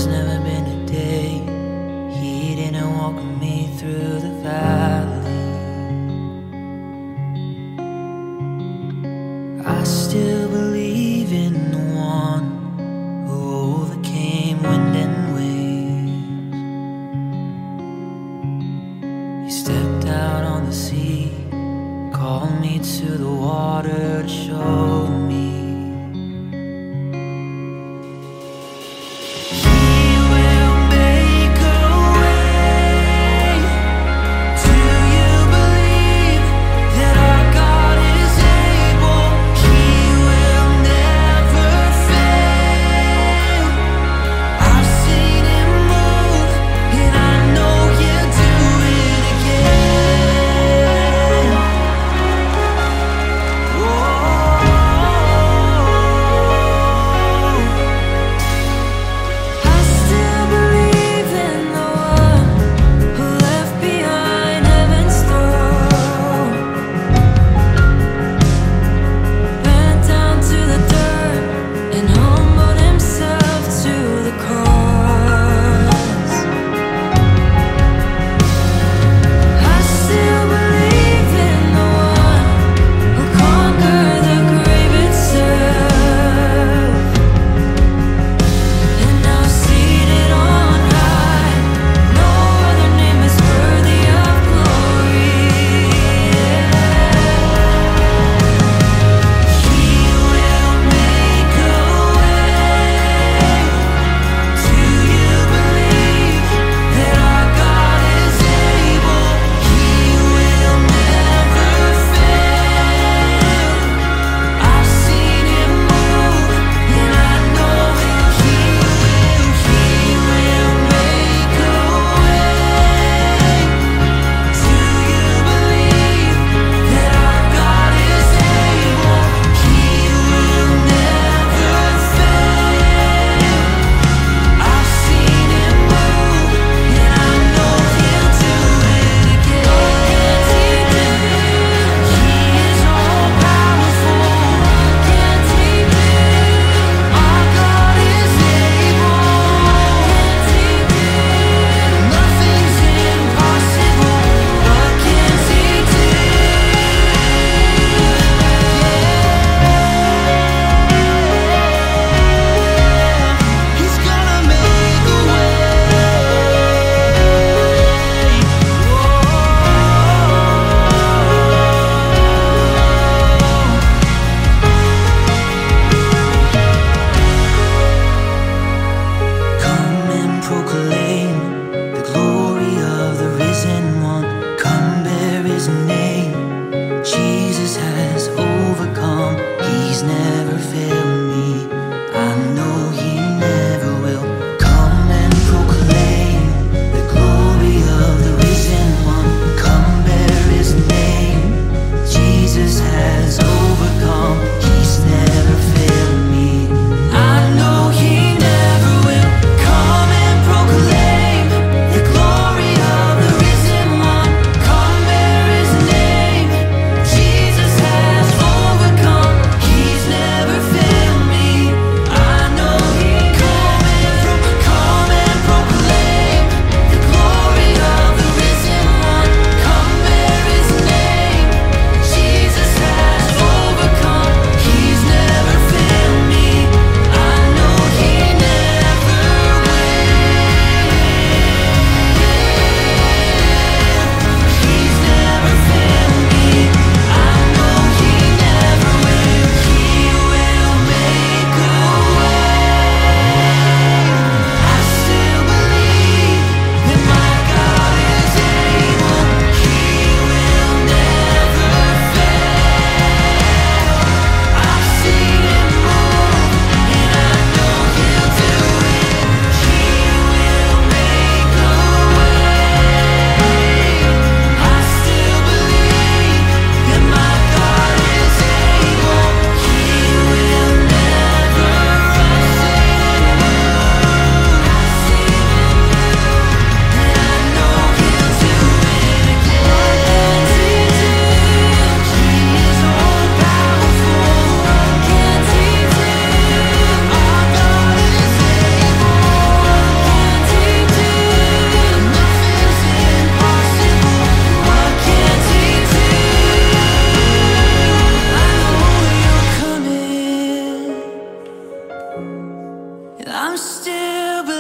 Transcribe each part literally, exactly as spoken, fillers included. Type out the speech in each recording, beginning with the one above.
there's never been a day He didn't walk with me through the valley. I still believe in the one who overcame wind and waves. He stepped out on the sea, called me to the water to show me I've seen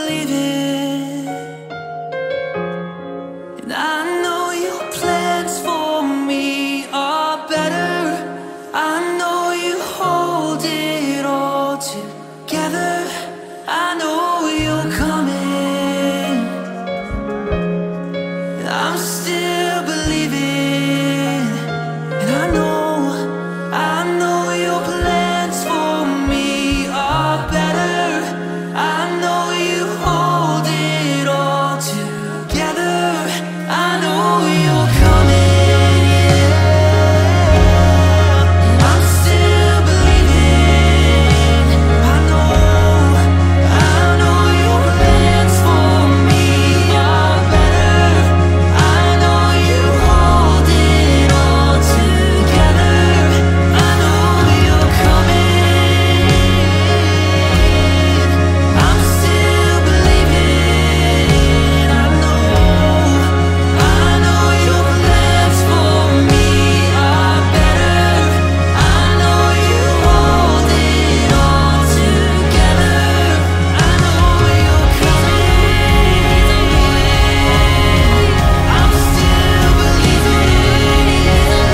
believe it. And I know your plans for me are better. I know you hold it all together. I know you're coming. And I'm still believing. And I know, I know your plans for me are better. I know you hold it all together. I know you're coming, yeah. And I'm still believing. I know, I know your plans for me are better. I know you hold it all together. I know you're coming. I'm still believing. I know, I know your plans for me are better. I know you hold it all together. I know you're coming. I'm still believing.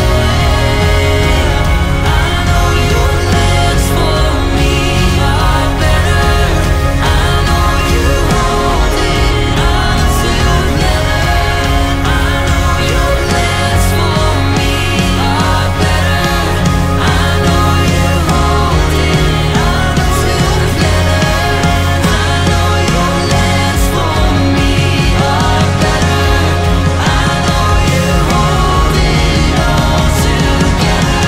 I know your plans for me are better. I know you hold it all together. I know your plans for me are better. I know you hold it all together. I know your plans for me are better. I know you hold it all together.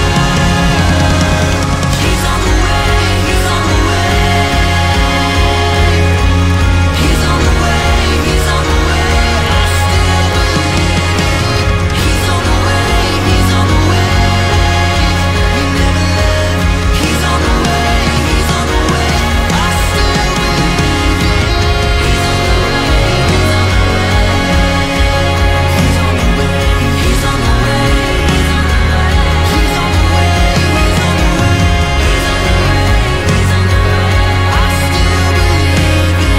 He's on the way, he's on the way. He's on the way, he's on the way. I still believe it. He's on the way, he's on the way. He never left. He's on the way, he's on the way. I still believe it. He's on the way, he's on the way. He's on the way, he's on the way. He's on the way, he's on the way. He's on the way, he's on the way. I still believe it.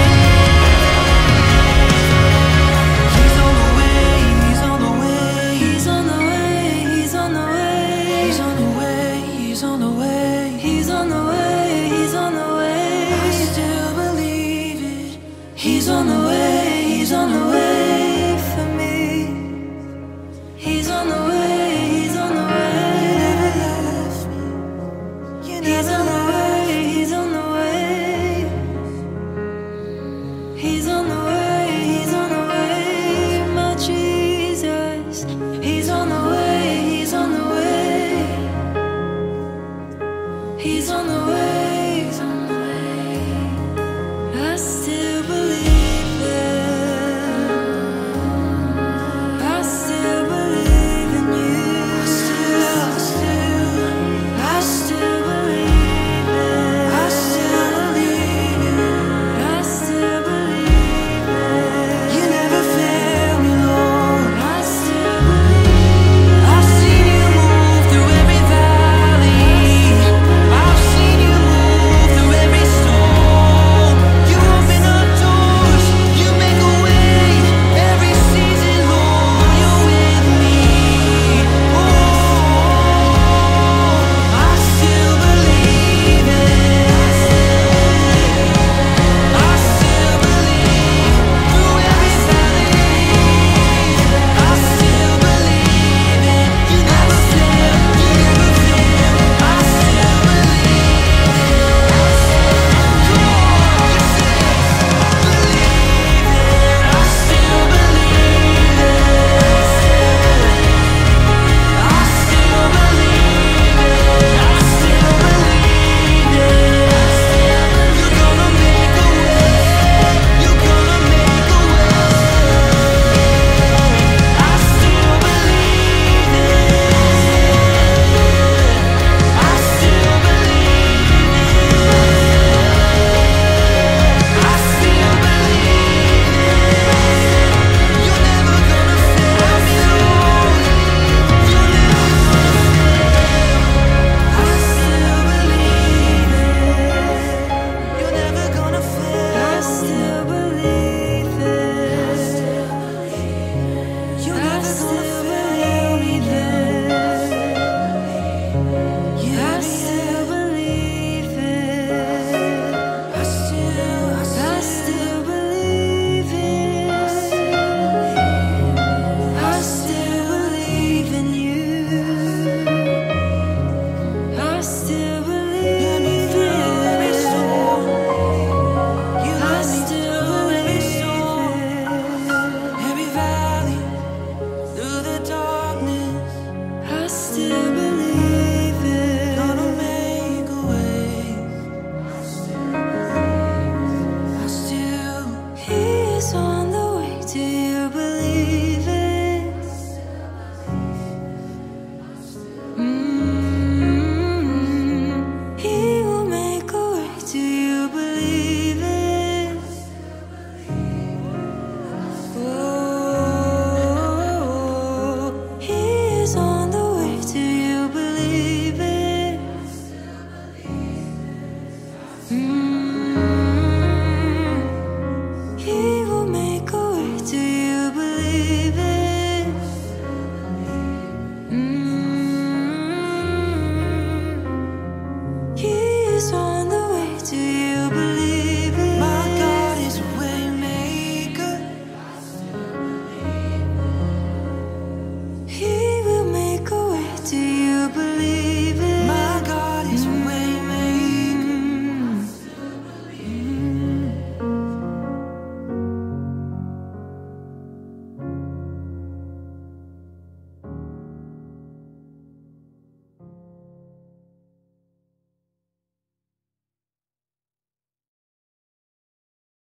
He's on the way, he's on the way. He's on the way, he's on the way. He's on the way, he's on the way. He's on the way, he's on the way. I still believe it. He's on the way, he's on the way for me. He's on the way, he's on the way. You never left me. You never left me. He's on the way, he's on the way. He's on the way, my Jesus. He's on the way, he's on the way. He's on the way, he's on the way. I still believe it. I still believe in you. I still, I still, I still believe it. I still believe it. I still believe He's on the way to you.